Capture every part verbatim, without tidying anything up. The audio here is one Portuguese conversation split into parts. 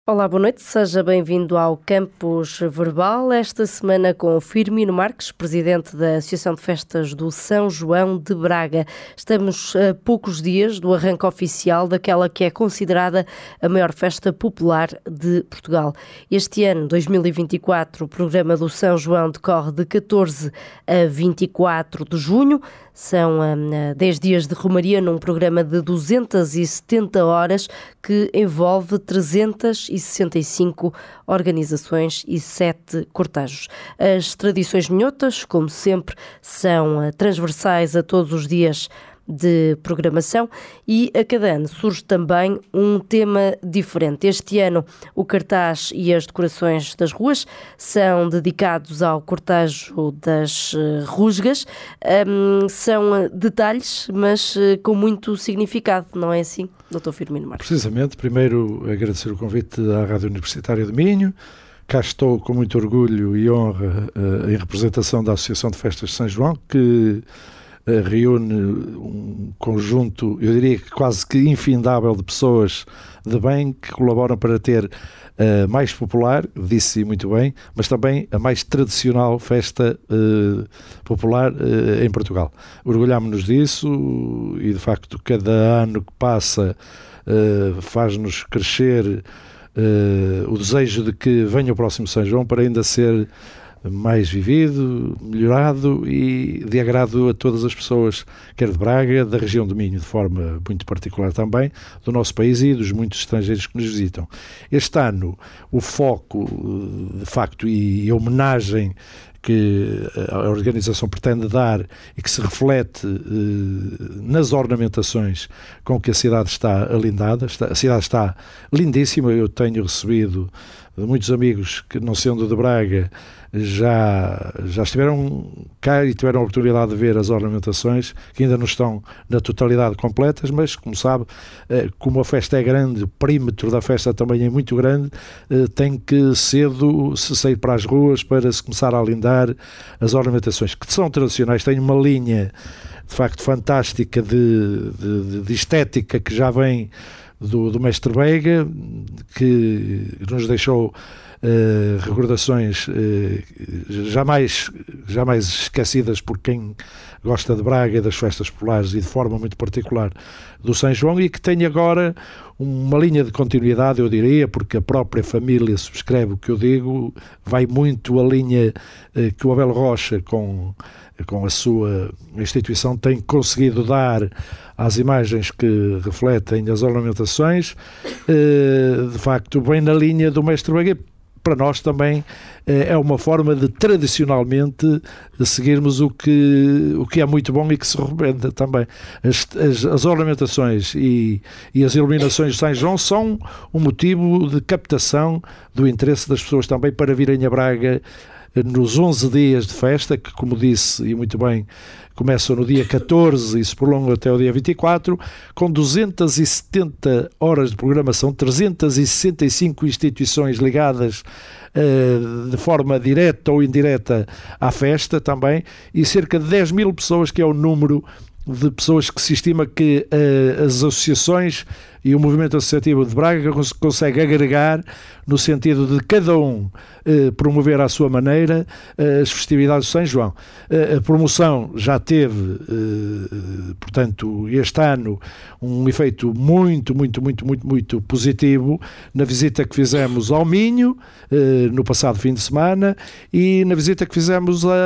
Olá, boa noite, seja bem-vindo ao Campus Verbal, esta semana com Firmino Marques, presidente da Associação de Festas do São João de Braga. Estamos a poucos dias do arranque oficial daquela que é considerada a maior festa popular de Portugal. Este ano, dois mil e vinte e quatro, o programa do São João decorre de catorze a vinte e quatro de junho. São um, dez dias de romaria num programa de duzentas e setenta horas que envolve trezentas e sessenta e cinco organizações e sete cortejos. As tradições minhotas, como sempre, são uh, transversais a todos os dias de programação e a cada ano surge também um tema diferente. Este ano o cartaz e as decorações das ruas são dedicados ao cortejo das uh, rusgas. Um, são detalhes, mas uh, com muito significado, não é assim, doutor Firmino Marques? Precisamente, primeiro agradecer o convite à Rádio Universitária de Minho. Cá estou com muito orgulho e honra uh, em representação da Associação de Festas de São João, que reúne um conjunto, eu diria que quase que infindável de pessoas de bem que colaboram para ter a mais popular, disse muito bem, mas também a mais tradicional festa uh, popular uh, em Portugal. Orgulhámonos disso e, de facto, cada ano que passa uh, faz-nos crescer uh, o desejo de que venha o próximo São João para ainda ser mais vivido, melhorado e de agrado a todas as pessoas, quer de Braga, da região do Minho, de forma muito particular também, do nosso país e dos muitos estrangeiros que nos visitam. Este ano, o foco, de facto, e a homenagem que a organização pretende dar e que se reflete eh, nas ornamentações com que a cidade está alindada. Está, a cidade está lindíssima. Eu tenho recebido de muitos amigos que, não sendo de Braga, já, já estiveram cá e tiveram a oportunidade de ver as ornamentações, que ainda não estão na totalidade completas, mas, como sabe, eh, como a festa é grande, o perímetro da festa também é muito grande, eh, tem que cedo se sair para as ruas para se começar a alindar as ornamentações, que são tradicionais, têm uma linha, de facto, fantástica de, de, de estética que já vem do, do mestre Veiga, que nos deixou Uh, recordações uh, jamais, jamais esquecidas por quem gosta de Braga, das festas populares e de forma muito particular do São João, e que tem agora uma linha de continuidade, eu diria, porque a própria família subscreve o que eu digo, vai muito a linha uh, que o Abel Rocha, com, com a sua instituição, tem conseguido dar às imagens que refletem as ornamentações, uh, de facto, bem na linha do mestre Veiga. Para nós também é uma forma de, tradicionalmente, seguirmos o que, o que é muito bom e que se recomenda também. As, as, as ornamentações e, e as iluminações de São João são um motivo de captação do interesse das pessoas também para virem a Braga nos onze dias de festa, que, como disse, e muito bem, começam no dia catorze e se prolongam até o dia vinte e quatro, com duzentas e setenta horas de programação, trezentas e sessenta e cinco instituições ligadas uh, de forma direta ou indireta à festa também, e cerca de dez mil pessoas, que é o número de pessoas que se estima que uh, as associações e o movimento associativo de Braga cons- consegue agregar, no sentido de cada um uh, promover à sua maneira uh, as festividades de São João. Uh, a promoção já teve, uh, portanto, este ano, um efeito muito, muito, muito, muito, muito positivo na visita que fizemos ao Minho, uh, no passado fim de semana, e na visita que fizemos a,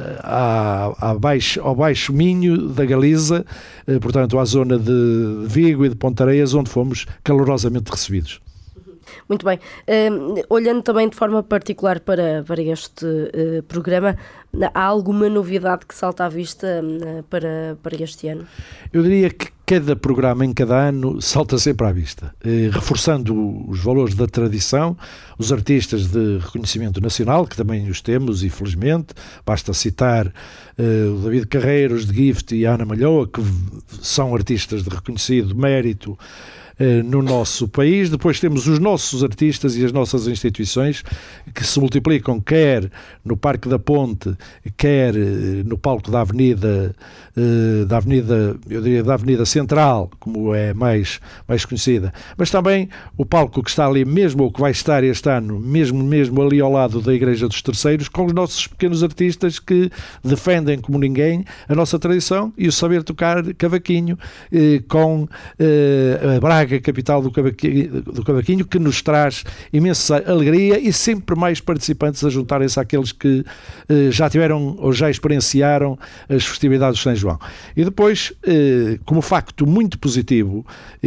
a, a baixo, ao Baixo Minho da Galiza, uh, portanto, à zona de Vigo e de Pontareias, onde fomos calorosamente recebidos. Muito bem. Uh, olhando também de forma particular para, para este uh, programa, há alguma novidade que salta à vista uh, para, para este ano? Eu diria que cada programa em cada ano salta sempre à vista, eh, reforçando os valores da tradição, os artistas de reconhecimento nacional, que também os temos, e felizmente, basta citar eh, o David Carreiros de Gift e a Ana Malhoa, que são artistas de reconhecido mérito eh, no nosso país. Depois temos os nossos artistas e as nossas instituições que se multiplicam quer no Parque da Ponte, quer eh, no palco da Avenida, eh, da Avenida, eu diria da Avenida Central, como é mais, mais conhecida, mas também o palco que está ali mesmo, ou que vai estar este ano, mesmo, mesmo ali ao lado da Igreja dos Terceiros, com os nossos pequenos artistas que defendem como ninguém a nossa tradição e o saber tocar cavaquinho, eh, com eh, a Braga, capital do cavaquinho, do cavaquinho, que nos traz imensa alegria e sempre mais participantes a juntarem-se àqueles que eh, já tiveram ou já experienciaram as festividades de São João. E depois, eh, como facto muito positivo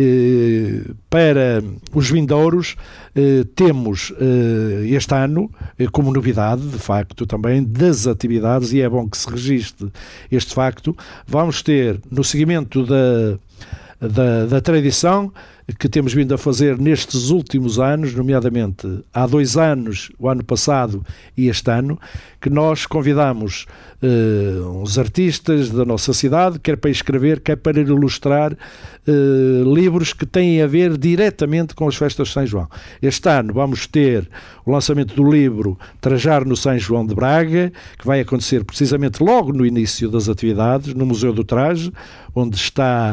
eh, para os vindouros, eh, temos eh, este ano, eh, como novidade, de facto, também das atividades, e é bom que se registre este facto, vamos ter, no seguimento da, da, da tradição que temos vindo a fazer nestes últimos anos, nomeadamente há dois anos, o ano passado e este ano, que nós convidamos uh, uns artistas da nossa cidade, quer para escrever, quer para ilustrar uh, livros que têm a ver diretamente com as festas de São João. Este ano vamos ter o lançamento do livro Trajar no São João de Braga, que vai acontecer precisamente logo no início das atividades, no Museu do Traje, onde está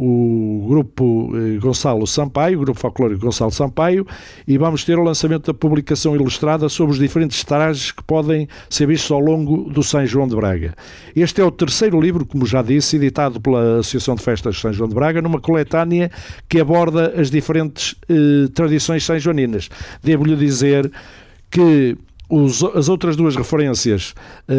o grupo eh, Gonçalo Sampaio, o grupo folclórico Gonçalo Sampaio, e vamos ter o lançamento da publicação ilustrada sobre os diferentes trajes que podem ser vistos ao longo do São João de Braga. Este é o terceiro livro, como já disse, editado pela Associação de Festas de São João de Braga, numa coletânea que aborda as diferentes eh, tradições sanjoaninas. Devo-lhe dizer que Os, as outras duas referências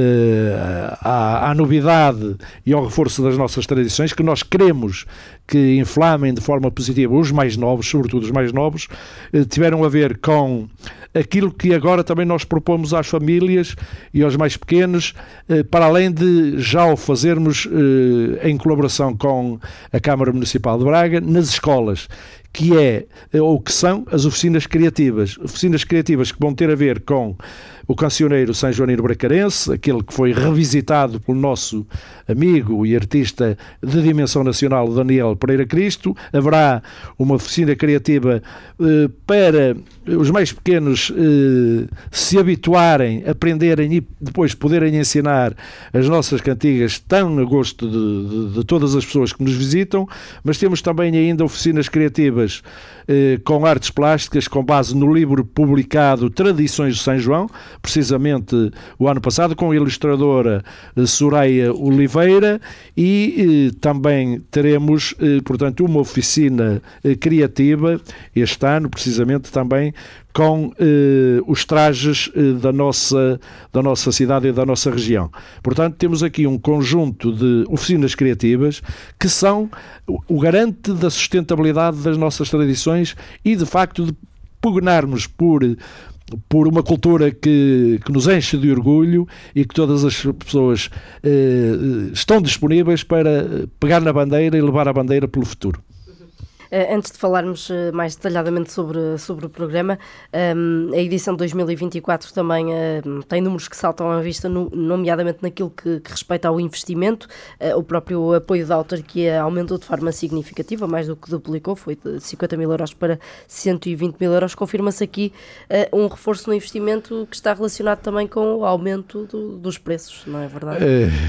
uh, à, à novidade e ao reforço das nossas tradições, que nós queremos que inflamem de forma positiva os mais novos, sobretudo os mais novos, uh, tiveram a ver com aquilo que agora também nós propomos às famílias e aos mais pequenos, uh, para além de já o fazermos uh, em colaboração com a Câmara Municipal de Braga, nas escolas, que é, ou que são, as oficinas criativas. Oficinas criativas que vão ter a ver com o cancioneiro São Joanino Bracarense, aquele que foi revisitado pelo nosso amigo e artista de dimensão nacional, Daniel Pereira Cristo. Haverá uma oficina criativa eh, para os mais pequenos eh, se habituarem, aprenderem e depois poderem ensinar as nossas cantigas tão a gosto de, de, de todas as pessoas que nos visitam, mas temos também ainda oficinas criativas eh, com artes plásticas, com base no livro publicado Tradições de São João, precisamente o ano passado, com a ilustradora eh, Soraya Oliveira, e eh, também teremos, eh, portanto, uma oficina eh, criativa este ano, precisamente também com eh, os trajes eh, da, nossa, da nossa cidade e da nossa região. Portanto, temos aqui um conjunto de oficinas criativas que são o, o garante da sustentabilidade das nossas tradições e, de facto, de pugnarmos por por uma cultura que, que nos enche de orgulho e que todas as pessoas eh, estão disponíveis para pegar na bandeira e levar a bandeira pelo futuro. Antes de falarmos mais detalhadamente sobre, sobre o programa, um, a edição de dois mil e vinte e quatro também uh, tem números que saltam à vista, no, nomeadamente naquilo que, que respeita ao investimento. Uh, o próprio apoio da autarquia aumentou de forma significativa, mais do que duplicou, foi de cinquenta mil euros para cento e vinte mil euros. Confirma-se aqui uh, um reforço no investimento que está relacionado também com o aumento do, dos preços, não é verdade?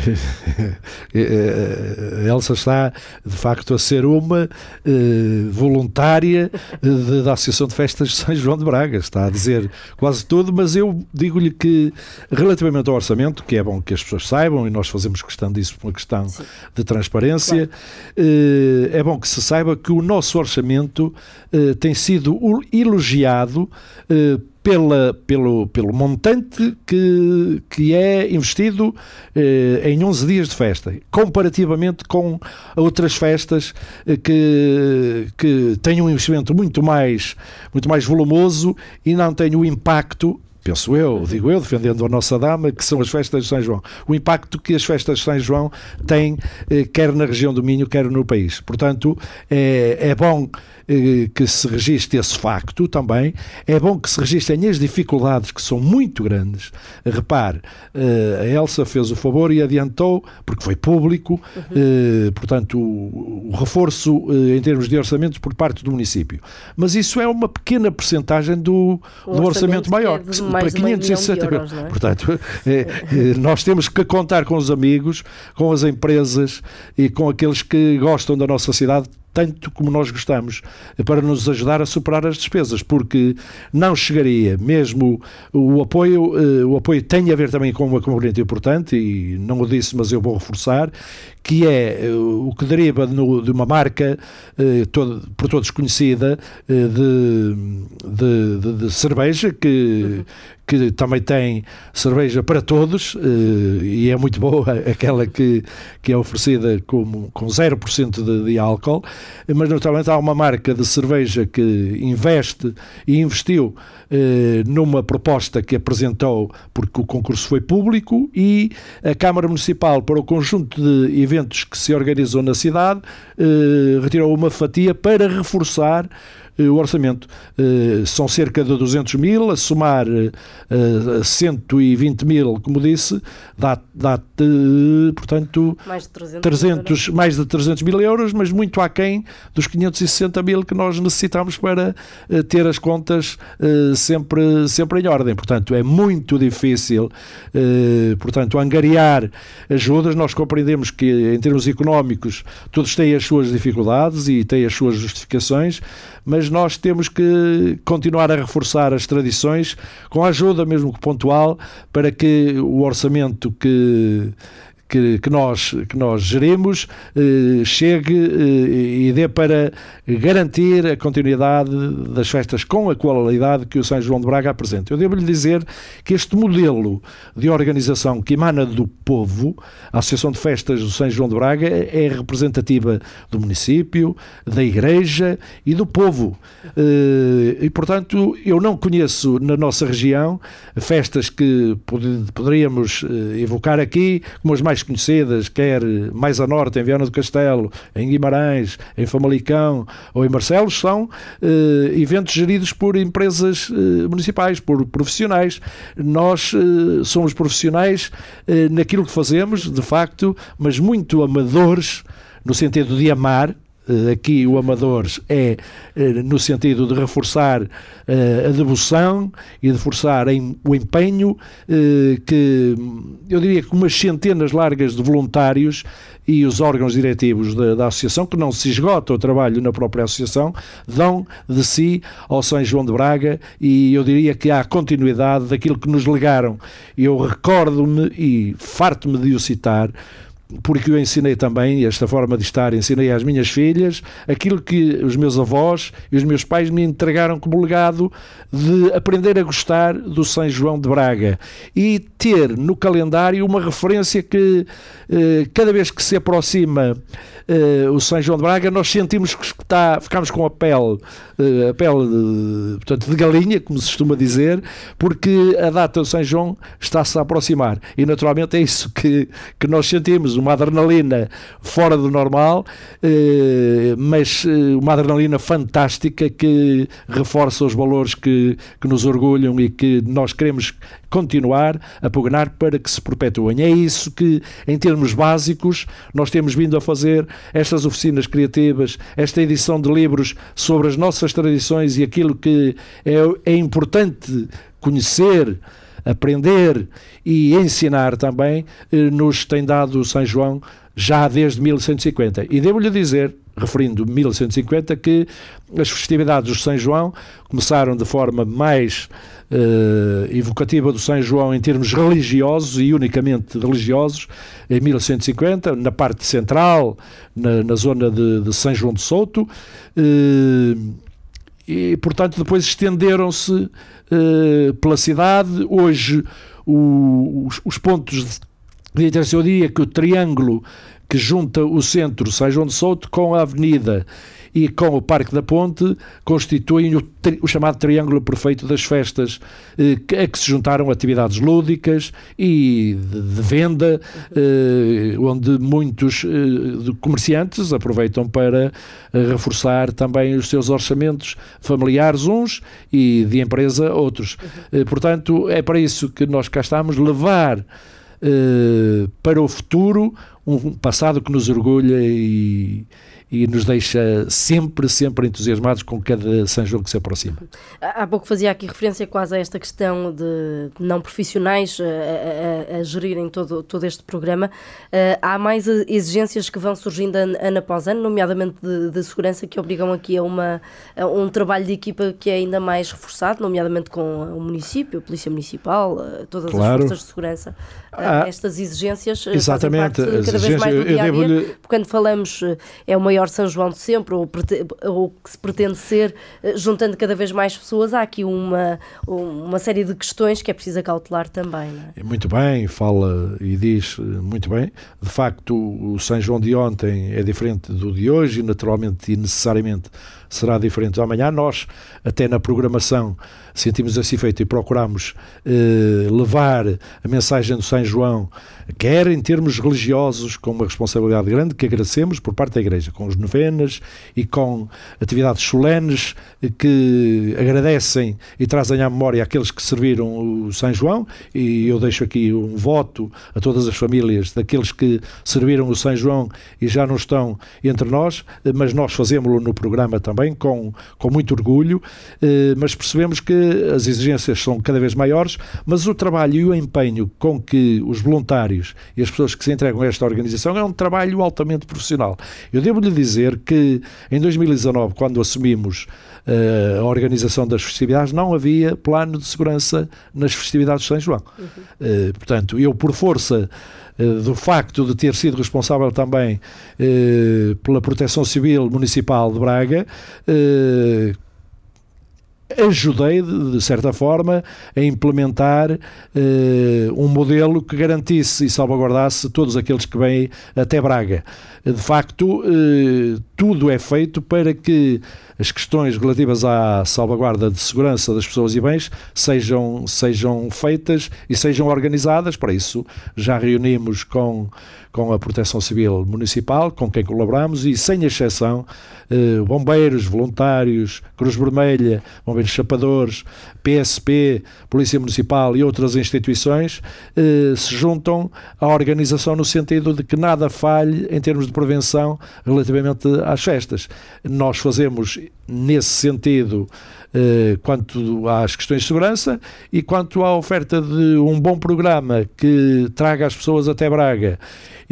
A Elsa está, de facto, a ser uma... Uh, voluntária de, da Associação de Festas de São João de Braga, está a dizer quase tudo, mas eu digo-lhe que relativamente ao orçamento, que é bom que as pessoas saibam, e nós fazemos questão disso por uma questão Sim. de transparência, claro. É bom que se saiba que o nosso orçamento tem sido elogiado Pela, pelo, pelo montante que, que é investido eh, em onze dias de festa, comparativamente com outras festas eh, que, que têm um investimento muito mais, muito mais volumoso e não têm o impacto, penso eu, digo eu, defendendo a nossa dama, que são as festas de São João. O impacto que as festas de São João têm, eh, quer na região do Minho, quer no país. Portanto, é, é bom que se registre esse facto também. É bom que se registrem as dificuldades, que são muito grandes. Repare, a Elsa fez o favor e adiantou, porque foi público, uhum. portanto, o, o reforço em termos de orçamentos por parte do município. Mas isso é uma pequena percentagem do, do orçamento, orçamento maior, que é para quinhentos e sessenta mil. É? Portanto, é, nós temos que contar com os amigos, com as empresas e com aqueles que gostam da nossa cidade tanto como nós gostamos, para nos ajudar a superar as despesas, porque não chegaria, mesmo o apoio, o apoio tem a ver também com uma componente importante, e não o disse, mas eu vou reforçar, que é o que deriva no, de uma marca todo, por todos conhecida de, de, de, de cerveja, que, que também tem cerveja para todos, e é muito boa, aquela que, que é oferecida como, com zero por cento de, de álcool, mas naturalmente há uma marca de cerveja que investe e investiu eh, numa proposta que apresentou, porque o concurso foi público, e a Câmara Municipal, para o conjunto de eventos que se organizam na cidade, eh, retirou uma fatia para reforçar o orçamento. Uh, são cerca de duzentos mil, a somar uh, cento e vinte mil, como disse, dá, dá uh, portanto, mais de trezentos, trezentos, mais de trezentos mil euros, mas muito aquém dos quinhentos e sessenta mil que nós necessitamos para uh, ter as contas uh, sempre, sempre em ordem. Portanto, é muito difícil, uh, portanto, angariar ajudas. Nós compreendemos que, em termos económicos, todos têm as suas dificuldades e têm as suas justificações, mas nós temos que continuar a reforçar as tradições com a ajuda, mesmo que pontual, para que o orçamento que, que, que, nós, que nós gerimos eh, chegue eh, e dê para garantir a continuidade das festas com a qualidade que o São João de Braga apresenta. Eu devo-lhe dizer que este modelo de organização que emana do povo, a Associação de Festas do São João de Braga, é representativa do município, da Igreja e do povo. E, portanto, eu não conheço na nossa região festas que poderíamos evocar aqui, como as mais conhecidas, quer mais a norte, em Viana do Castelo, em Guimarães, em Famalicão ou em Barcelos, são eh, eventos geridos por empresas eh, municipais, por profissionais. Nós eh, somos profissionais eh, naquilo que fazemos, de facto, mas muito amadores, no sentido de amar. Aqui o amadores é no sentido de reforçar a devoção e de reforçar o empenho, que eu diria que umas centenas largas de voluntários e os órgãos diretivos da, da associação, que não se esgota o trabalho na própria associação, dão de si ao São João de Braga, e eu diria que há continuidade daquilo que nos legaram. Eu recordo-me e farto-me de o citar, porque eu ensinei também esta forma de estar, ensinei às minhas filhas aquilo que os meus avós e os meus pais me entregaram como legado, de aprender a gostar do São João de Braga e ter no calendário uma referência que eh, cada vez que se aproxima eh, o São João de Braga, nós sentimos que está, ficamos com a pele, eh, a pele de, portanto, de galinha, como se costuma dizer, porque a data do São João está-se a aproximar, e naturalmente é isso que, que nós sentimos, uma adrenalina fora do normal, eh, mas eh, uma adrenalina fantástica que reforça os valores que, que nos orgulham e que nós queremos continuar a pugnar para que se perpetuem. É isso que, em termos básicos, nós temos vindo a fazer estas oficinas criativas, esta edição de livros sobre as nossas tradições e aquilo que é, é importante conhecer, aprender e ensinar também, eh, nos tem dado o São João já desde mil cento e cinquenta. E devo-lhe dizer, referindo mil cento e cinquenta, que as festividades do São João começaram de forma mais eh, evocativa do São João em termos religiosos e unicamente religiosos em mil cento e cinquenta, na parte central, na, na zona de, de São João de Souto, eh, e portanto depois estenderam-se Uh, pela cidade. Hoje o, os, os pontos de interesse, eu diria que o triângulo que junta o centro, São João de Souto, com a avenida e com o Parque da Ponte constituem o, tri, o chamado triângulo perfeito das festas, eh, que, a que se juntaram atividades lúdicas e de, de venda, eh, onde muitos eh, comerciantes aproveitam para eh, reforçar também os seus orçamentos familiares uns e de empresa outros. Eh, portanto, é para isso que nós cá estamos, levar eh, para o futuro um passado que nos orgulha e, e nos deixa sempre, sempre entusiasmados com cada São João que se aproxima. Há pouco fazia aqui referência quase a esta questão de não profissionais a, a, a gerirem todo, todo este programa. Uh, há mais exigências que vão surgindo ano, ano após ano, nomeadamente de, de segurança, que obrigam aqui a, uma, a um trabalho de equipa que é ainda mais reforçado, nomeadamente com o município, a Polícia Municipal, uh, todas claro. as forças de segurança. Uh, ah, estas exigências exatamente, fazem parte cada vez mais do dia a dia. Quando falamos uh, é o maior São João de sempre, ou, ou que se pretende ser, juntando cada vez mais pessoas, há aqui uma, uma série de questões que é preciso acautelar também. Não é? Muito bem, fala e diz muito bem. De facto, o São João de ontem é diferente do de hoje e naturalmente e necessariamente será diferente do amanhã. Nós, até na programação, sentimos assim feito e procuramos eh, levar a mensagem do São João, quer em termos religiosos, com uma responsabilidade grande, que agradecemos por parte da Igreja, com as novenas e com atividades solenes que agradecem e trazem à memória aqueles que serviram o São João, e eu deixo aqui um voto a todas as famílias daqueles que serviram o São João e já não estão entre nós, mas nós fazemos-lo no programa também com, com muito orgulho, eh, mas percebemos que as exigências são cada vez maiores, mas o trabalho e o empenho com que os voluntários e as pessoas que se entregam a esta organização é um trabalho altamente profissional. Eu devo-lhe dizer que em dois mil e dezanove, quando assumimos uh, a organização das festividades, não havia plano de segurança nas festividades de São João. Uhum. Uh, portanto, eu, por força uh, do facto de ter sido responsável também uh, pela Proteção Civil Municipal de Braga, uh, ajudei, de certa forma, a implementar eh, um modelo que garantisse e salvaguardasse todos aqueles que vêm até Braga. De facto, eh, tudo é feito para que as questões relativas à salvaguarda de segurança das pessoas e bens sejam, sejam feitas e sejam organizadas. Para isso, já reunimos com, com a Proteção Civil Municipal, com quem colaboramos, e, sem exceção, eh, bombeiros, voluntários, Cruz Vermelha, bombeiros chapadores, P S P, Polícia Municipal e outras instituições eh, se juntam à organização no sentido de que nada falhe em termos de prevenção relativamente às festas. Nós fazemos nesse sentido eh, quanto às questões de segurança e quanto à oferta de um bom programa que traga as pessoas até Braga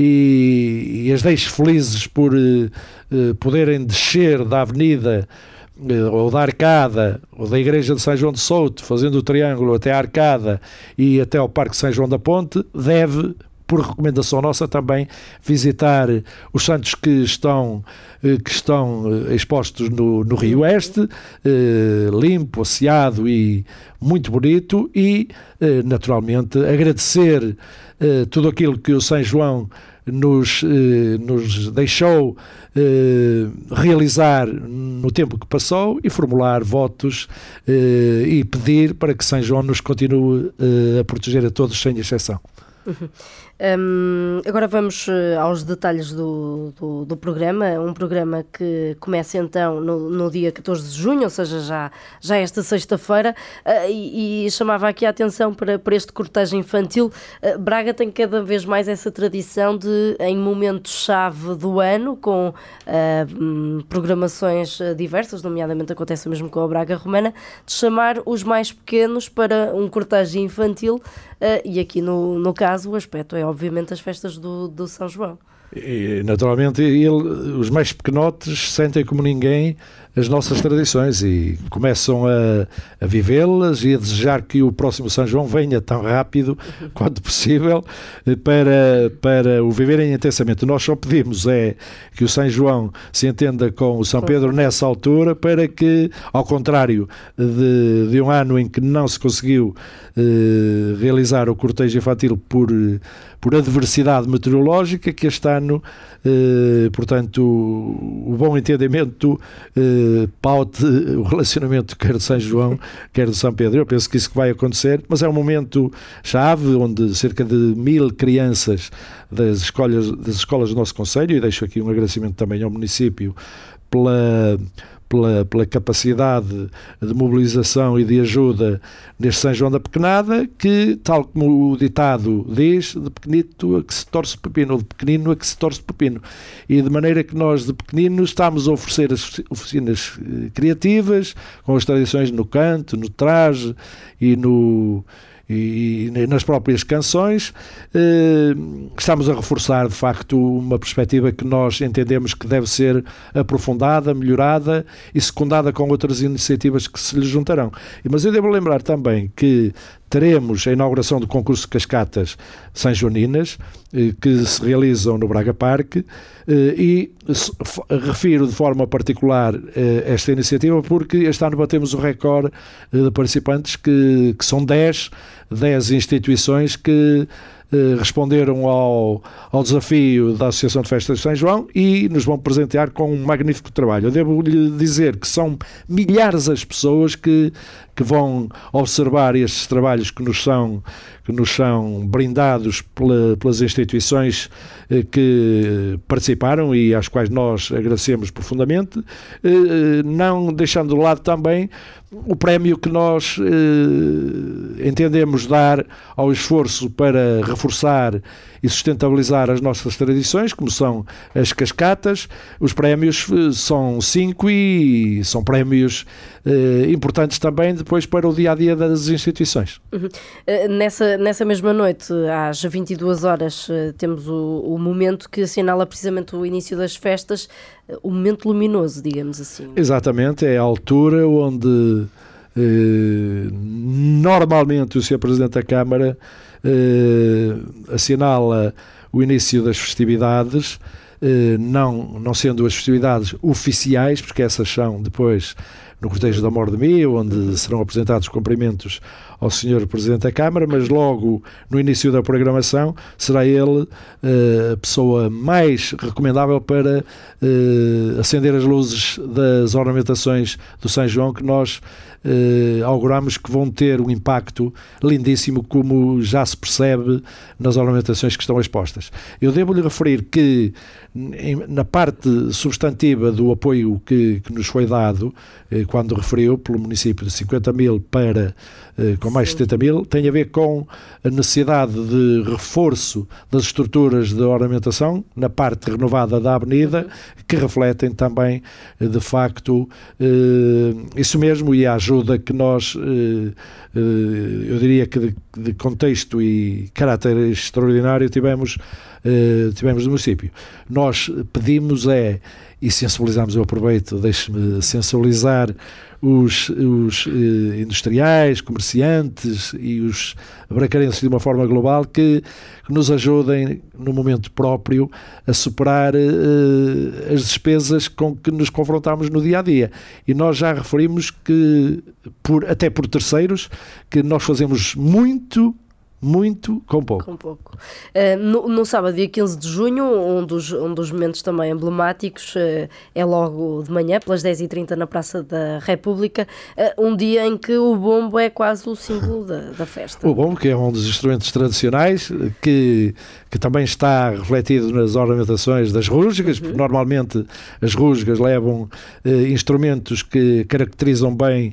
e, e as deixe felizes por eh, poderem descer da avenida ou da Arcada, ou da Igreja de São João de Souto, fazendo o triângulo até a Arcada e até ao Parque São João da Ponte, deve, por recomendação nossa, também visitar os santos que estão, que estão expostos no, no Rio Oeste, eh, limpo, asseado e muito bonito, e eh, naturalmente agradecer eh, tudo aquilo que o São João nos, eh, nos deixou eh, realizar no tempo que passou e formular votos eh, e pedir para que São João nos continue eh, a proteger a todos sem exceção. Uhum. Um, agora vamos uh, aos detalhes do, do, do programa, um programa que começa então no, no dia catorze de junho, ou seja, já, já esta sexta-feira, uh, e, e chamava aqui a atenção para, para este cortejo infantil. uh, Braga tem cada vez mais essa tradição de, em momentos-chave do ano, com uh, um, programações diversas, nomeadamente acontece mesmo com a Braga Romana, de chamar os mais pequenos para um cortejo infantil, uh, e aqui no, no caso o aspecto é obviamente as festas do, do São João. E, naturalmente, ele, os mais pequenotes sentem como ninguém as nossas tradições e começam a, a vivê-las e a desejar que o próximo São João venha tão rápido quanto possível para, para o viverem intensamente. Nós só pedimos é que o São João se entenda com o São Pedro nessa altura, para que, ao contrário de, de um ano em que não se conseguiu eh, realizar o cortejo infantil por, por adversidade meteorológica, que este ano, eh, portanto, o, o bom entendimento eh, paute o relacionamento quer de São João, quer de São Pedro. Eu penso que isso que vai acontecer, mas é um momento chave onde cerca de mil crianças das escolas, das escolas do nosso concelho, e deixo aqui um agradecimento também ao município pela... Pela, pela capacidade de mobilização e de ajuda neste São João da Pequenada, que, tal como o ditado diz, de pequenito a que se torce pepino, ou de pequenino a que se torce pepino. E de maneira que nós, de pequenino, estamos a oferecer as oficinas criativas, com as tradições no canto, no traje e no... e nas próprias canções, eh, estamos a reforçar de facto uma perspectiva que nós entendemos que deve ser aprofundada, melhorada e secundada com outras iniciativas que se lhe juntarão. Mas eu devo lembrar também que teremos a inauguração do concurso de cascatas sanjoaninas, eh, que se realizam no Braga Parque, eh, e refiro de forma particular eh, esta iniciativa porque este ano batemos o recorde eh, de participantes, que, que são dez, dez instituições que eh, responderam ao, ao desafio da Associação de Festas de São João e nos vão presentear com um magnífico trabalho. Eu devo-lhe dizer que são milhares as pessoas que, que vão observar estes trabalhos que nos são, que nos são brindados pela, pelas instituições eh, que participaram e às quais nós agradecemos profundamente, eh, não deixando de lado também o prémio que nós eh, entendemos dar ao esforço para reforçar e sustentabilizar as nossas tradições, como são as cascatas. Os prémios eh, são cinco e são prémios eh, importantes também depois para o dia-a-dia das instituições. Uhum. Nessa, nessa mesma noite, às vinte e duas horas, temos o, o momento que assinala precisamente o início das festas, o momento luminoso, digamos assim. Exatamente, é a altura onde eh, normalmente o senhor Presidente da Câmara eh, assinala o início das festividades, eh, não, não sendo as festividades oficiais, porque essas são depois no cortejo da Mor de Mio, onde serão apresentados cumprimentos ao senhor Presidente da Câmara, mas logo no início da programação será ele uh, a pessoa mais recomendável para uh, acender as luzes das ornamentações do São João, que nós uh, auguramos que vão ter um impacto lindíssimo, como já se percebe nas ornamentações que estão expostas. Eu devo-lhe referir que em, na parte substantiva do apoio que, que nos foi dado, eh, quando referiu pelo município de cinquenta mil para eh, com mais de setenta mil, tem a ver com a necessidade de reforço das estruturas de ornamentação na parte renovada da avenida, que refletem também, de facto, eh, isso mesmo, e a ajuda que nós, eh, eh, eu diria que de, de contexto e caráter extraordinário tivemos, eh, tivemos no município. Nós pedimos é, e sensibilizamos, eu aproveito, deixe-me sensibilizar os, os eh, industriais, comerciantes e os bracarenses de uma forma global, que, que nos ajudem no momento próprio a superar eh, as despesas com que nos confrontamos no dia-a-dia. E nós já referimos que, por, até por terceiros, que nós fazemos muito muito com pouco. Com pouco. Uh, no, no sábado, dia quinze de junho, um dos, um dos momentos também emblemáticos uh, é logo de manhã, pelas dez e trinta na Praça da República, uh, um dia em que o bombo é quase o símbolo da, da festa. O bombo, que é um dos instrumentos tradicionais, que, que também está refletido nas ornamentações das rusgas, uhum. porque normalmente as rusgas levam uh, instrumentos que caracterizam bem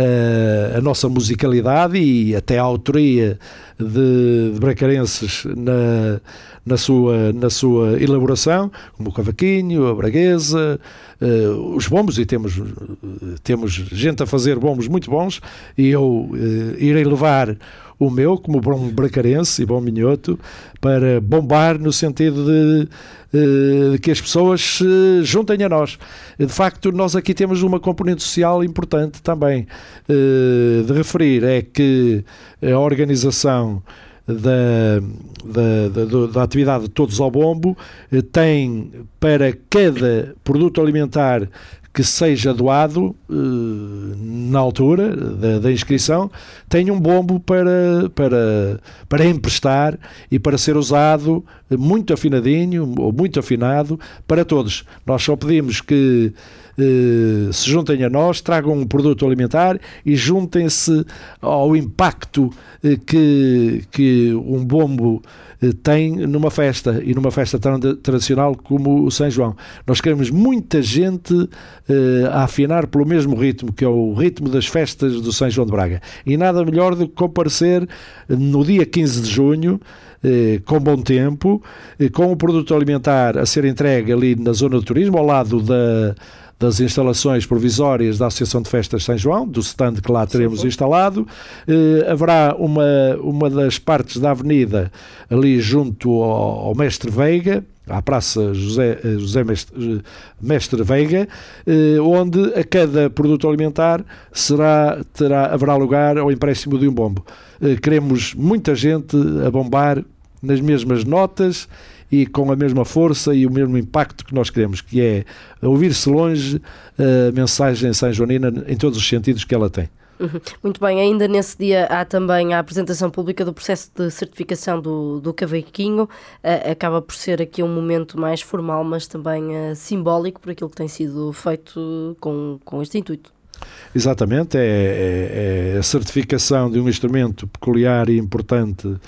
uh, a nossa musicalidade e até a autoria de, de bracarenses na, na, sua, na sua elaboração, como o cavaquinho, a braguesa, uh, os bombos, e temos, uh, temos gente a fazer bombos muito bons, e eu uh, irei levar o meu, como bom bracarense e bom minhoto, para bombar no sentido de, de que as pessoas se juntem a nós. De facto, nós aqui temos uma componente social importante também de referir, é que a organização Da, da, da, da atividade de Todos ao Bombo tem para cada produto alimentar que seja doado na altura da, da inscrição, tem um bombo para, para, para emprestar e para ser usado muito afinadinho ou muito afinado para todos. Nós só pedimos que Uh, se juntem a nós, tragam um produto alimentar e juntem-se ao impacto uh, que, que um bombo uh, tem numa festa, e numa festa tão tradicional como o São João. Nós queremos muita gente uh, a afinar pelo mesmo ritmo, que é o ritmo das festas do São João de Braga. E nada melhor do que comparecer no dia quinze de junho, Eh, com bom tempo, eh, com o produto alimentar a ser entregue ali na zona do turismo, ao lado da, das instalações provisórias da Associação de Festas de São João, do stand que lá teremos Sim. instalado. Eh, haverá uma, uma das partes da avenida ali junto ao, ao Mestre Veiga, à Praça José, José Mestre, Mestre Veiga, eh, onde a cada produto alimentar será, terá, haverá lugar ao empréstimo de um bombo. Eh, queremos muita gente a bombar nas mesmas notas e com a mesma força e o mesmo impacto que nós queremos, que é ouvir-se longe a mensagem sanjoanina em todos os sentidos que ela tem. Uhum. Muito bem, ainda nesse dia há também a apresentação pública do processo de certificação do, do cavaquinho. Uh, acaba por ser aqui um momento mais formal, mas também uh, simbólico por aquilo que tem sido feito com, com este intuito. Exatamente, é, é, é a certificação de um instrumento peculiar e importante, uh,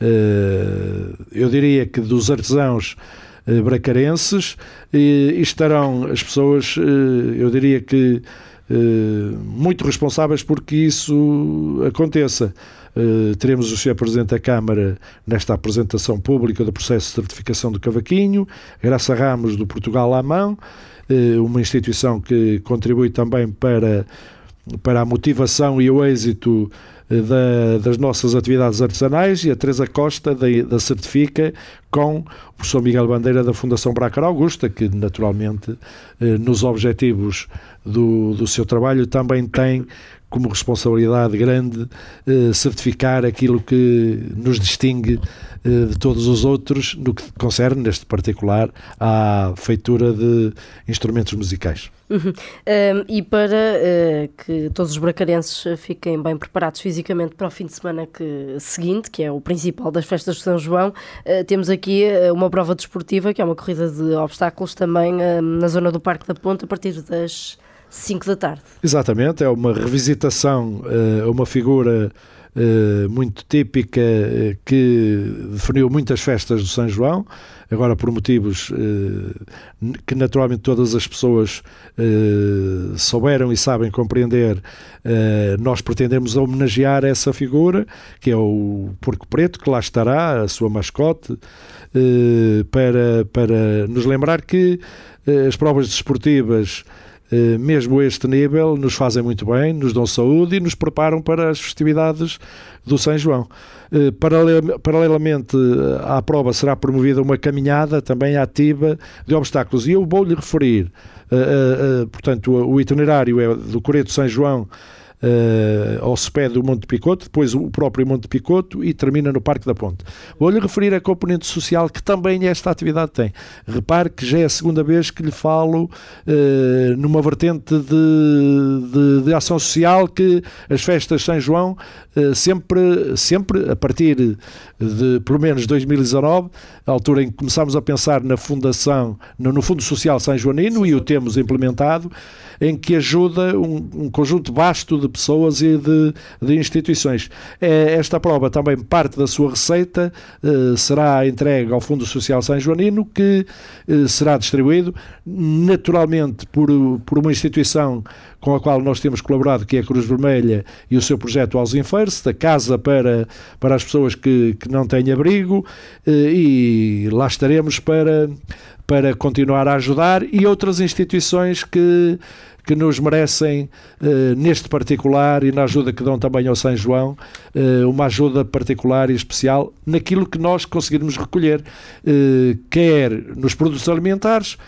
eu diria que dos artesãos uh, bracarenses, e, e estarão as pessoas, uh, eu diria que Uh, muito responsáveis porque isso aconteça. Uh, teremos o senhor Presidente da Câmara nesta apresentação pública do processo de certificação do cavaquinho, Graça Ramos do Portugal à Mão, uh, uma instituição que contribui também para, para a motivação e o êxito Da, das nossas atividades artesanais, e a Teresa Costa da, da Certifica, com o professor Miguel Bandeira da Fundação Brácar Augusta, que naturalmente eh, nos objetivos do, do seu trabalho também tem como responsabilidade grande eh, certificar aquilo que nos distingue eh, de todos os outros no que concerne, neste particular, à feitura de instrumentos musicais. Uhum. Um, e para uh, que todos os bracarenses fiquem bem preparados fisicamente para o fim de semana que, seguinte, que é o principal das festas de São João, uh, temos aqui uh, uma prova desportiva, que é uma corrida de obstáculos também uh, na zona do Parque da Ponte, a partir das cinco da tarde. Exatamente, é uma revisitação a uh, uma figura uh, muito típica uh, que definiu muitas festas do São João, agora por motivos uh, que naturalmente todas as pessoas uh, souberam e sabem compreender. Uh, nós pretendemos homenagear essa figura, que é o Porco Preto, que lá estará, a sua mascote, uh, para, para nos lembrar que uh, as provas desportivas, Uh, mesmo a este nível, nos fazem muito bem, nos dão saúde e nos preparam para as festividades do São João. Uh, paralel, paralelamente à prova será promovida uma caminhada também ativa de obstáculos, e eu vou-lhe referir, uh, uh, uh, portanto, o, o itinerário é do Coreto São João Uh, ao sopé do Monte Picoto, depois o próprio Monte Picoto, e termina no Parque da Ponte. Vou-lhe referir a componente social que também esta atividade tem. Repare que já é a segunda vez que lhe falo uh, numa vertente de, de, de ação social, que as festas de São João uh, sempre, sempre, a partir de pelo menos dois mil e dezanove, a altura em que começámos a pensar na fundação, no, no Fundo Social São Joanino, e o temos implementado, em que ajuda um, um conjunto vasto de pessoas e de, de instituições. Esta prova também, parte da sua receita, eh, será entregue ao Fundo Social São Joanino, que eh, será distribuído naturalmente por, por uma instituição com a qual nós temos colaborado, que é a Cruz Vermelha, e o seu projeto Aos Infernos, da casa para, para as pessoas que, que não têm abrigo, eh, e lá estaremos para, para continuar a ajudar, e outras instituições que que nos merecem, eh, neste particular e na ajuda que dão também ao São João, eh, uma ajuda particular e especial naquilo que nós conseguirmos recolher, eh, quer nos produtos alimentares,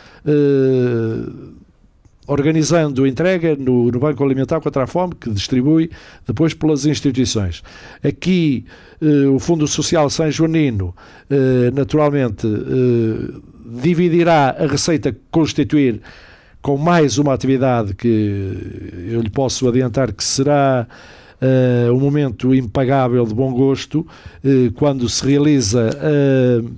eh, organizando a entrega no, no Banco Alimentar contra a Fome, que distribui depois pelas instituições. Aqui, eh, o Fundo Social São Joanino, eh, naturalmente, eh, dividirá a receita que constituir com mais uma atividade que eu lhe posso adiantar que será uh, um momento impagável de bom gosto, uh, quando se realiza uh,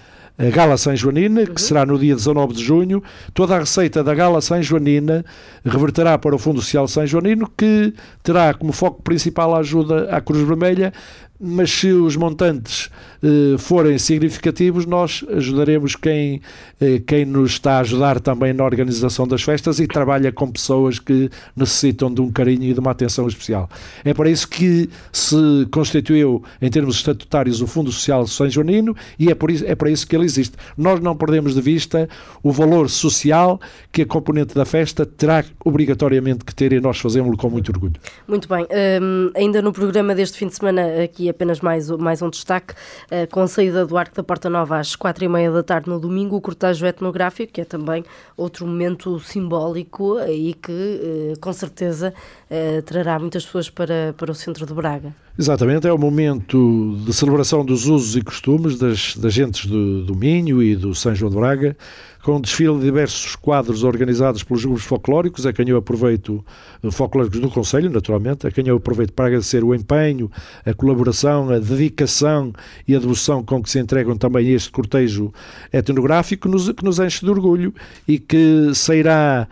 a Gala São Joanina, que será no dia dezanove de junho. Toda a receita da Gala São Joanina reverterá para o Fundo Social São Joanino, que terá como foco principal a ajuda à Cruz Vermelha, mas se os montantes eh, forem significativos, nós ajudaremos quem, eh, quem nos está a ajudar também na organização das festas e trabalha com pessoas que necessitam de um carinho e de uma atenção especial. É para isso que se constituiu, em termos estatutários, o Fundo Social São Joanino, e é, por isso, é para isso que ele existe. Nós não perdemos de vista o valor social que a componente da festa terá obrigatoriamente que ter, e nós fazemos-lo com muito orgulho. Muito bem. Um, ainda no programa deste fim de semana, aqui apenas mais, mais um destaque, uh, com a saída do Arco da Porta Nova às quatro e meia da tarde no domingo, o cortejo etnográfico, que é também outro momento simbólico e que, uh, com certeza, uh, trará muitas pessoas para, para o centro de Braga. Exatamente, é o momento de celebração dos usos e costumes das, das gentes do, do Minho e do São João de Braga, com um desfile de diversos quadros organizados pelos grupos folclóricos, a quem eu aproveito, folclóricos do Conselho, naturalmente, a quem eu aproveito para agradecer o empenho, a colaboração, a dedicação e a devoção com que se entregam também a este cortejo etnográfico, que nos, que nos enche de orgulho e que sairá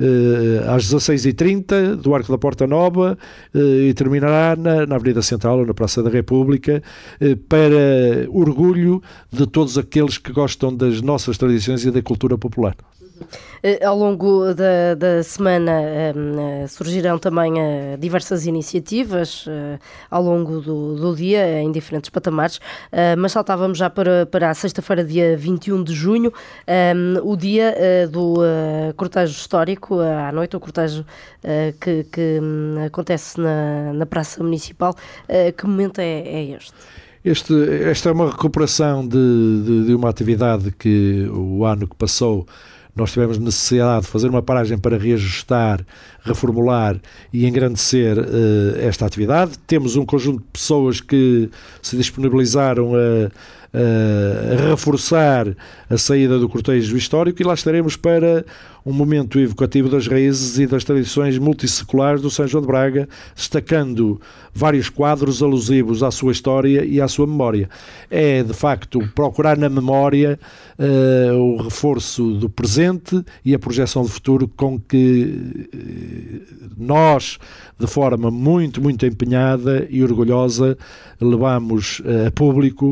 Uh, às dezasseis e trinta do Arco da Porta Nova uh, e terminará na, na Avenida Central ou na Praça da República, uh, para orgulho de todos aqueles que gostam das nossas tradições e da cultura popular. Uh, ao longo da, da semana uh, uh, surgirão também uh, diversas iniciativas uh, ao longo do, do dia, uh, em diferentes patamares, uh, mas saltávamos já para, para a sexta-feira, dia vinte e um de junho, um, o dia uh, do uh, cortejo histórico, uh, à noite, o cortejo uh, que, que um, acontece na, na Praça Municipal. Uh, que momento é, é este? Este, esta é uma recuperação de, de, de uma atividade que o ano que passou nós tivemos necessidade de fazer uma paragem para reajustar, reformular e engrandecer uh, esta atividade. Temos um conjunto de pessoas que se disponibilizaram a, a, a reforçar a saída do cortejo histórico, e lá estaremos para um momento evocativo das raízes e das tradições multisseculares do São João de Braga, destacando vários quadros alusivos à sua história e à sua memória. É, de facto, procurar na memória uh, o reforço do presente e a projeção do futuro, com que uh, nós, de forma muito, muito empenhada e orgulhosa, levamos uh, a público,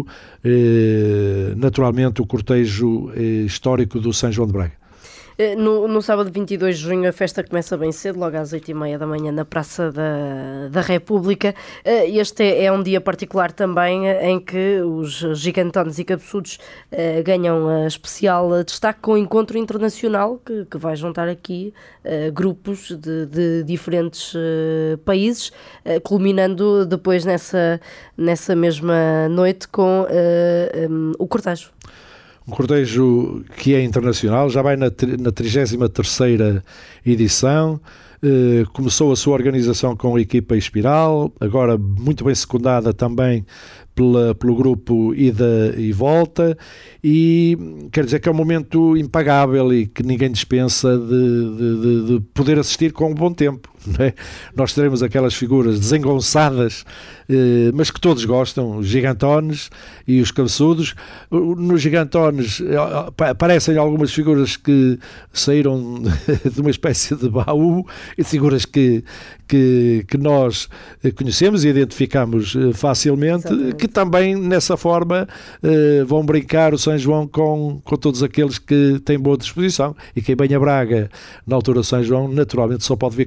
uh, naturalmente, o cortejo uh, histórico do São João de Braga. No, no sábado vinte e dois de junho a festa começa bem cedo, logo às oito e meia da manhã na Praça da, da República. Este é, é um dia particular também em que os gigantones e cabeçudos uh, ganham uh, especial destaque com o encontro internacional que, que vai juntar aqui uh, grupos de, de diferentes uh, países, uh, culminando depois nessa, nessa mesma noite com uh, um, o cortejo. Um cortejo que é internacional, já vai na, na trigésima terceira edição, eh, começou a sua organização com a equipa Espiral, agora muito bem secundada também pela, pelo grupo Ida e Volta, e quer dizer que é um momento impagável e que ninguém dispensa de, de, de, de poder assistir com um bom tempo. Não é? Nós teremos aquelas figuras desengonçadas, eh, mas que todos gostam, os gigantones e os cabeçudos. Nos gigantones aparecem algumas figuras que saíram de uma espécie de baú, e figuras que, que, que nós conhecemos e identificamos facilmente. Exatamente. Que também nessa forma eh, vão brincar o São João com, com todos aqueles que têm boa disposição, e quem vem a Braga na altura do São João naturalmente só pode vir com boa disposição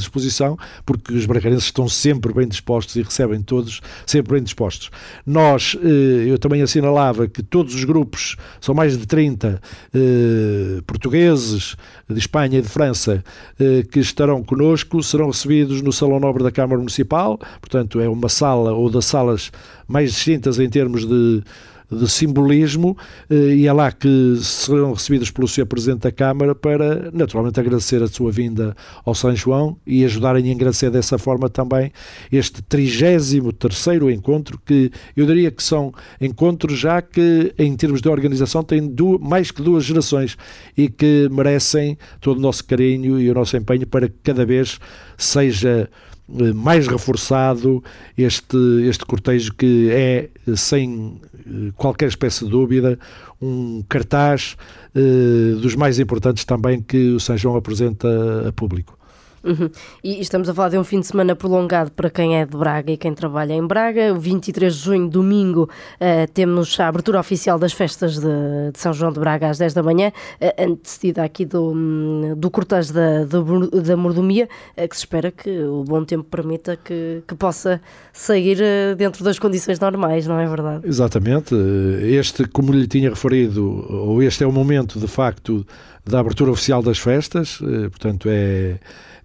disposição, porque os bracarenses estão sempre bem dispostos e recebem todos sempre bem dispostos. Nós, eu também assinalava que todos os grupos, são mais de trinta eh, portugueses de Espanha e de França eh, que estarão connosco, serão recebidos no Salão Nobre da Câmara Municipal, portanto é uma sala ou das salas mais distintas em termos de de simbolismo, e é lá que serão recebidos pelo senhor Presidente da Câmara para, naturalmente, agradecer a sua vinda ao São João e ajudarem a engrandecer dessa forma também este trigésimo terceiro encontro, que eu diria que são encontros já que, em termos de organização, têm duas, mais que duas gerações e que merecem todo o nosso carinho e o nosso empenho para que cada vez seja mais reforçado este, este cortejo, que é, sem qualquer espécie de dúvida, um cartaz eh, dos mais importantes também que o São João apresenta a público. Uhum. E estamos a falar de um fim de semana prolongado para quem é de Braga e quem trabalha em Braga. vinte e três de junho, domingo, uh, temos a abertura oficial das festas de, de São João de Braga às dez da manhã, uh, antecedida aqui do, do cortejo da, da, da mordomia, uh, que se espera que o bom tempo permita que, que possa sair uh, dentro das condições normais, não é verdade? Exatamente. Este, como lhe tinha referido, ou este é o momento, de facto, da abertura oficial das festas, uh, portanto é...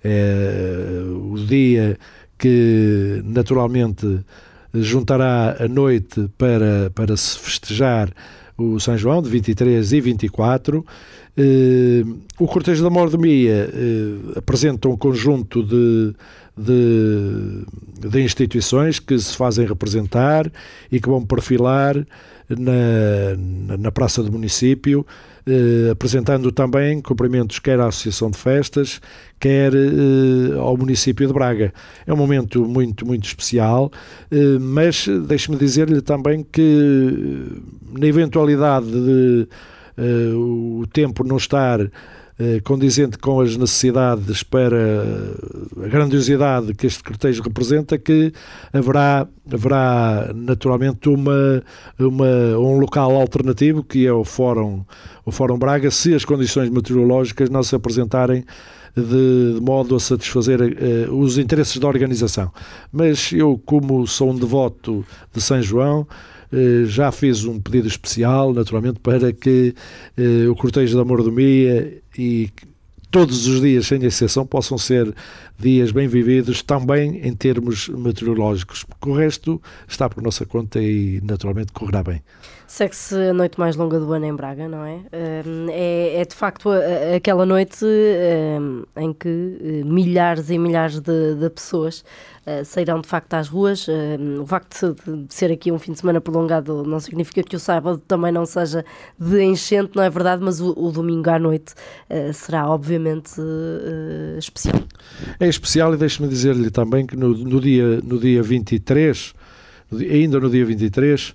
é o dia que naturalmente juntará a noite para, para se festejar o São João de vinte e três e vinte e quatro. Eh, o cortejo da mordomia eh, apresenta um conjunto de, de, de instituições que se fazem representar e que vão perfilar na, na Praça do Município, eh, apresentando também cumprimentos quer à Associação de Festas, quer eh, ao município de Braga. É um momento muito, muito especial, eh, mas deixe-me dizer-lhe também que, na eventualidade de eh, o tempo não estar condizente com as necessidades para a grandiosidade que este cortejo representa, que haverá, haverá naturalmente uma, uma, um local alternativo, que é o Fórum, o Fórum Braga, se as condições meteorológicas não se apresentarem de, de modo a satisfazer uh, os interesses da organização. Mas eu, como sou um devoto de São João, uh, já fiz um pedido especial, naturalmente, para que uh, o cortejo da mordomia e todos os dias, sem exceção, possam ser dias bem vividos, também em termos meteorológicos. O resto está por nossa conta e, naturalmente, correrá bem. Segue-se a noite mais longa do ano em Braga, não é? É, é de facto aquela noite em que milhares e milhares de, de pessoas sairão de facto às ruas. O facto de ser aqui um fim de semana prolongado não significa que o sábado também não seja de enchente, não é verdade? Mas o, o domingo à noite será obviamente especial. É especial, e deixe-me dizer-lhe também que no, no, dia, no dia vinte e três, ainda no dia vinte e três,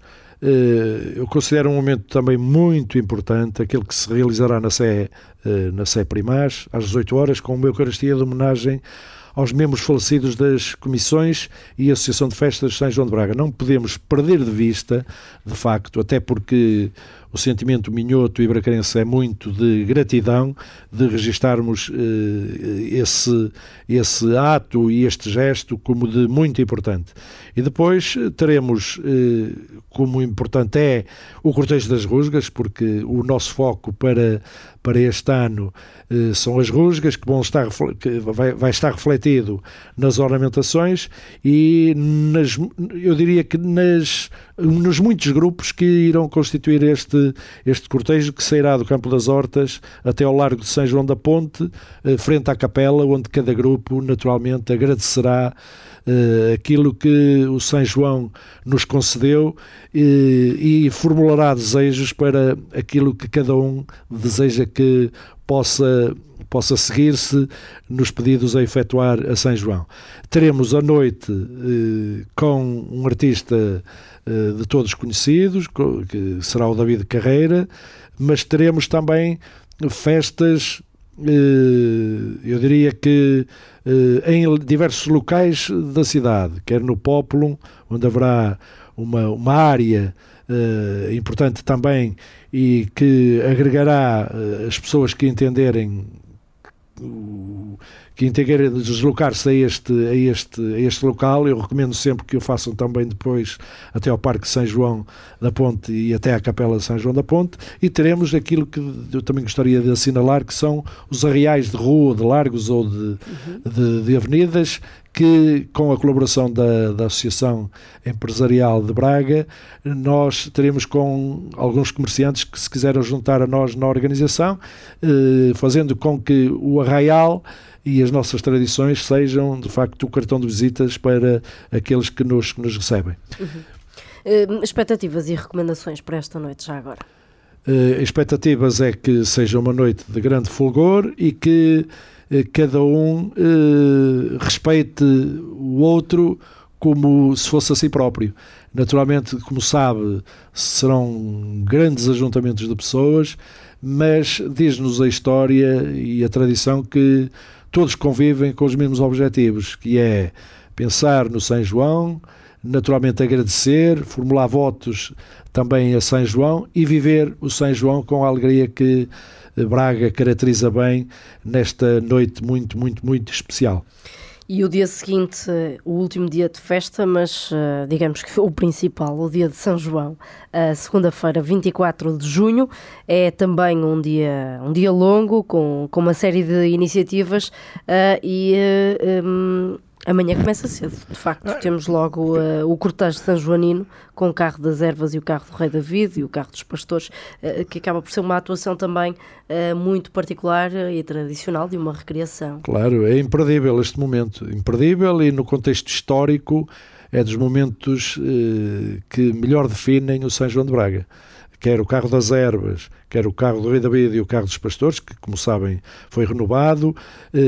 eu considero um momento também muito importante, aquele que se realizará na Sé, na Sé Primaz, às dezoito horas, com uma Eucaristia de homenagem aos membros falecidos das Comissões e Associação de Festas de São João de Braga. Não podemos perder de vista, de facto, até porque o sentimento minhoto e bracarense é muito de gratidão, de registarmos eh, esse, esse ato e este gesto como de muito importante. E depois teremos, eh, como importante é, o cortejo das rusgas, porque o nosso foco para, para este ano eh, são as rusgas, que, vão estar, que vai, vai estar refletido nas ornamentações e nas, eu diria que nas, nos muitos grupos que irão constituir este este cortejo, que sairá do Campo das Hortas até ao Largo de São João da Ponte, frente à capela, onde cada grupo naturalmente agradecerá uh, aquilo que o São João nos concedeu uh, e formulará desejos para aquilo que cada um deseja que possa possa seguir-se nos pedidos a efetuar a São João. Teremos a noite eh, com um artista eh, de todos conhecidos, que será o David Carreira, mas teremos também festas, eh, eu diria que eh, em diversos locais da cidade, quer no Populum, onde haverá uma, uma área eh, importante também e que agregará eh, as pessoas que entenderem quem queira deslocar-se a este, a, este, a este local, eu recomendo sempre que o façam também depois até ao Parque São João da Ponte e até à Capela de São João da Ponte, e teremos aquilo que eu também gostaria de assinalar, que são os arreais de rua, de largos ou de, uhum. de, de avenidas, que com a colaboração da, da Associação Empresarial de Braga, nós teremos com alguns comerciantes que se quiseram juntar a nós na organização, eh, fazendo com que o arraial e as nossas tradições sejam, de facto, o cartão de visitas para aqueles que nos, que nos recebem. Uhum. Uh, expectativas e recomendações para esta noite, já agora? Uh, expectativas é que seja uma noite de grande fulgor e que cada um eh, respeite o outro como se fosse a si próprio. Naturalmente, como sabe, serão grandes ajuntamentos de pessoas, mas diz-nos a história e a tradição que todos convivem com os mesmos objetivos, que é pensar no São João, naturalmente agradecer, formular votos também a São João e viver o São João com a alegria que Braga caracteriza bem nesta noite muito, muito, muito especial. E o dia seguinte, o último dia de festa, mas uh, digamos que o principal, o dia de São João, a segunda-feira, vinte e quatro de junho, é também um dia, um dia longo, com, com uma série de iniciativas uh, e uh, um, amanhã começa cedo. De facto, temos logo uh, o cortejo São Joanino, com o carro das ervas e o carro do Rei David e o carro dos pastores, uh, que acaba por ser uma atuação também uh, muito particular e tradicional de uma recriação. Claro, é imperdível este momento, imperdível, e no contexto histórico é dos momentos uh, que melhor definem o São João de Braga. Quer o carro das ervas, quer o carro do Rei David e o carro dos pastores, que, como sabem, foi renovado uh,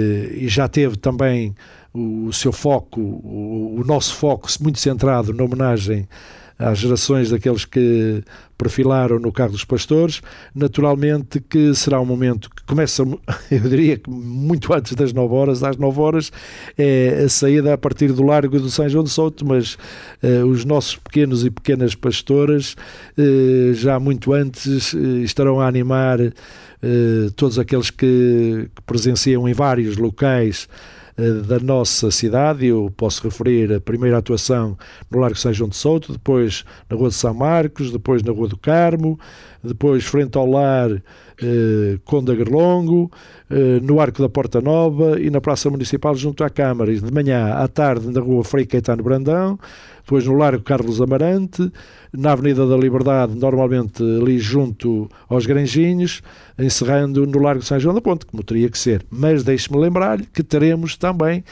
e já teve também o seu foco, o, o nosso foco muito centrado na homenagem às gerações daqueles que perfilaram no carro dos pastores. Naturalmente que será um momento que começa, eu diria que muito antes das nove horas, às nove horas é a saída a partir do Largo do São João de Souto, mas uh, os nossos pequenos e pequenas pastoras uh, já muito antes uh, estarão a animar uh, todos aqueles que, que presenciam em vários locais da nossa cidade. Eu posso referir a primeira atuação no Largo São João de Souto, depois na Rua de São Marcos, depois na Rua do Carmo, depois frente ao Lar eh, Conde Aguerlongo, eh, no Arco da Porta Nova e na Praça Municipal junto à Câmara, e de manhã à tarde na Rua Frei Caetano Brandão, depois no Largo Carlos Amarante, na Avenida da Liberdade, normalmente ali junto aos Granjinhos, encerrando no Largo São João da Ponte, como teria que ser. Mas deixe-me lembrar-lhe que teremos também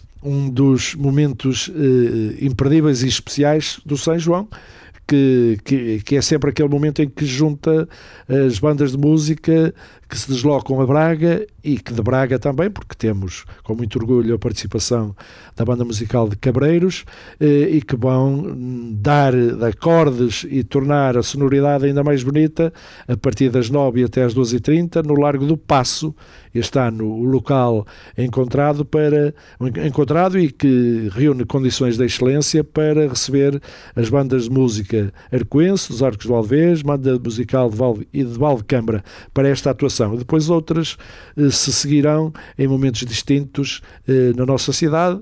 um dos momentos eh, imperdíveis e especiais do São João, que, que, que é sempre aquele momento em que junta as bandas de música que se deslocam a Braga e que de Braga também, porque temos com muito orgulho a participação da banda musical de Cabreiros eh, e que vão dar acordes e tornar a sonoridade ainda mais bonita a partir das nove até às doze e trinta no Largo do Paço. Este ano o local encontrado, para, encontrado e que reúne condições de excelência para receber as bandas de música arcoense, dos Arcos do Alvés, banda musical de Valde, e de Valdecambra para esta atuação. E depois outras eh, se seguirão em momentos distintos eh, na nossa cidade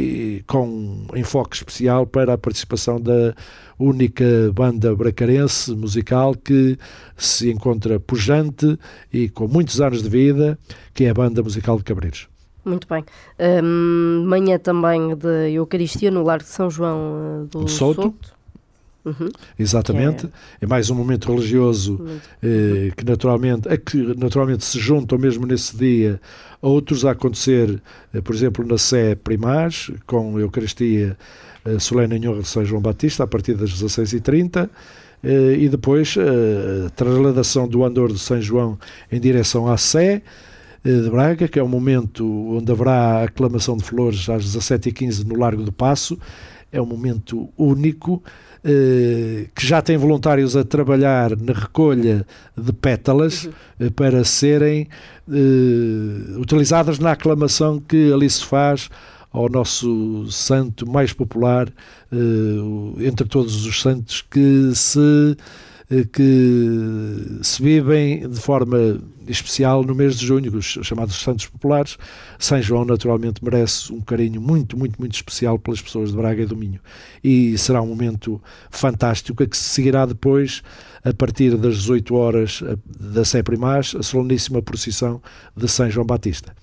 e com enfoque especial para a participação da única banda bracarense musical que se encontra pujante e com muitos anos de vida, que é a Banda Musical de Cabreiros. Muito bem. Um, manhã também de Eucaristia no Largo de São João do Souto. Souto. Uhum. Exatamente, é... é mais um momento religioso eh, que, naturalmente, a que naturalmente se juntam mesmo nesse dia a outros a acontecer, eh, por exemplo, na Sé Primaz, com a Eucaristia eh, solene em honra de São João Batista, a partir das dezasseis e trinta, eh, e depois eh, a trasladação do andor de São João em direção à Sé de Braga, que é um momento onde haverá a aclamação de flores às dezassete e quinze no Largo do Paço. É um momento único, eh, que já tem voluntários a trabalhar na recolha de pétalas uhum. eh, para serem eh, utilizadas na aclamação que ali se faz ao nosso santo mais popular eh, entre todos os santos que se que se vivem de forma especial no mês de junho, os chamados Santos Populares. São João naturalmente merece um carinho muito, muito, muito especial pelas pessoas de Braga e do Minho, e será um momento fantástico que se seguirá depois, a partir das dezoito horas da Sé Primaz, a soleníssima procissão de São João Batista.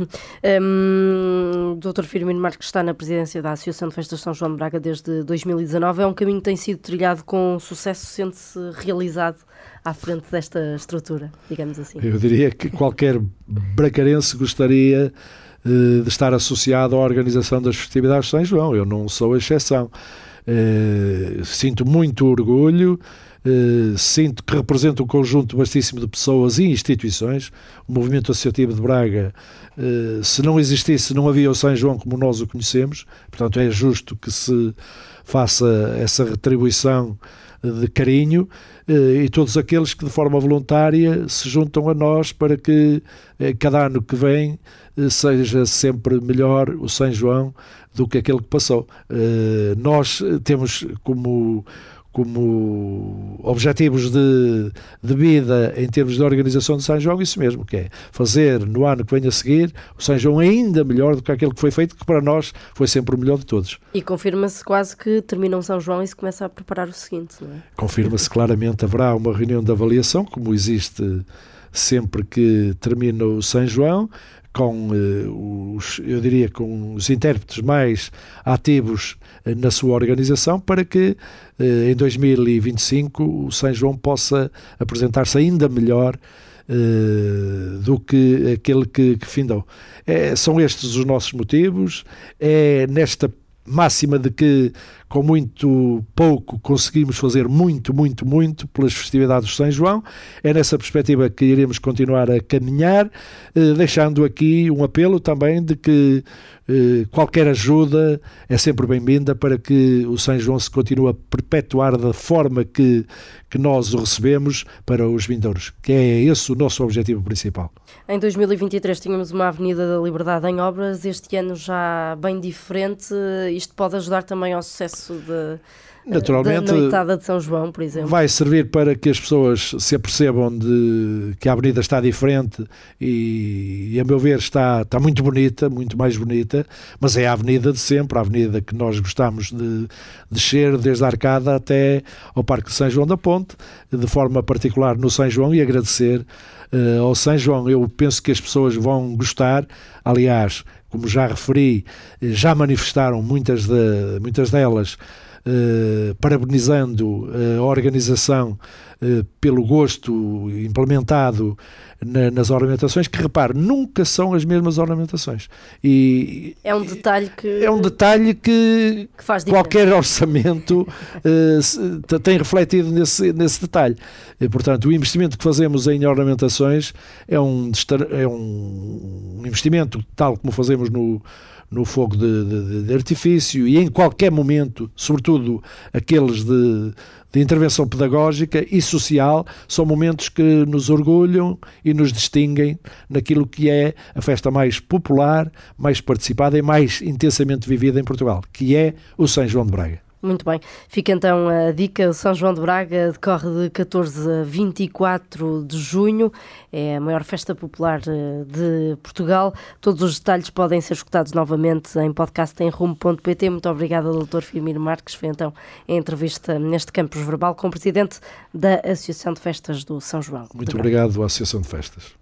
Um, doutor Firmino Marques está na presidência da Associação de Festas de São João de Braga desde dois mil e dezanove. É um caminho que tem sido trilhado com sucesso, sente-se realizado à frente desta estrutura, digamos assim? Eu diria que qualquer bracarense gostaria uh, de estar associado à organização das festividades de São João. Eu não sou a exceção. Uh, sinto muito orgulho. Uh, sinto que representa um conjunto vastíssimo de pessoas e instituições. O movimento associativo de Braga, uh, se não existisse, não havia o São João como nós o conhecemos. Portanto, é justo que se faça essa retribuição de carinho, uh, e todos aqueles que de forma voluntária se juntam a nós para que uh, cada ano que vem uh, seja sempre melhor o São João do que aquele que passou. Uh, nós temos como como objetivos de, de vida em termos de organização de São João isso mesmo, que é fazer no ano que vem a seguir o São João ainda melhor do que aquele que foi feito, que para nós foi sempre o melhor de todos. E confirma-se quase que termina um São João e se começa a preparar o seguinte, não é? Confirma-se claramente, haverá uma reunião de avaliação, como existe sempre que termina o São João, com uh, os, eu diria, com os intérpretes mais ativos uh, na sua organização, para que uh, em dois mil e vinte e cinco o São João possa apresentar-se ainda melhor uh, do que aquele que, que findou. É, são estes os nossos motivos, é nesta máxima de que com muito pouco conseguimos fazer muito, muito, muito pelas festividades de São João. É nessa perspectiva que iremos continuar a caminhar, eh, deixando aqui um apelo também de que eh, qualquer ajuda é sempre bem-vinda para que o São João se continue a perpetuar da forma que, que nós o recebemos para os vindouros, que é esse o nosso objetivo principal. Em dois mil e vinte e três tínhamos uma Avenida da Liberdade em obras, este ano já bem diferente. Isto pode ajudar também ao sucesso De, Naturalmente, da noitada de São João, por exemplo. Vai servir para que as pessoas se apercebam de que a avenida está diferente e, e a meu ver, está, está muito bonita, muito mais bonita, mas é a avenida de sempre, a avenida que nós gostamos de descer desde a Arcada até ao Parque de São João da Ponte, de forma particular no São João, e agradecer uh, ao São João. Eu penso que as pessoas vão gostar, aliás, como já referi, já manifestaram muitas, de, muitas delas, eh, parabenizando a organização eh, pelo gosto implementado na, nas ornamentações, que, repare, nunca são as mesmas ornamentações. E é um detalhe que... É um detalhe que, que faz qualquer orçamento eh, tem refletido nesse, nesse detalhe. E, portanto, o investimento que fazemos em ornamentações é um, é um investimento tal como fazemos no, no fogo de, de, de artifício, e em qualquer momento, sobretudo aqueles de, de intervenção pedagógica e social, são momentos que nos orgulham e nos distinguem naquilo que é a festa mais popular, mais participada e mais intensamente vivida em Portugal, que é o São João de Braga. Muito bem. Fica então a dica. O São João de Braga decorre de catorze a vinte e quatro de junho. É a maior festa popular de Portugal. Todos os detalhes podem ser escutados novamente em podcast em rumo ponto pt. Muito obrigada, doutor Firmino Marques. Foi então a entrevista neste Campus Verbal com o presidente da Associação de Festas do São João. Muito obrigado à Associação de Festas.